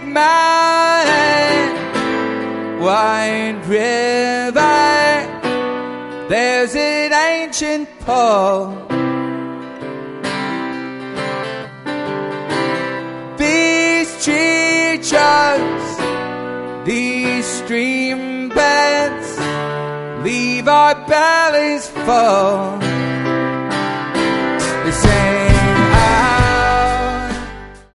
Crooked Mountain, Wide River, there's an ancient pool. These tree trunks, these stream beds, leave our bellies full. They say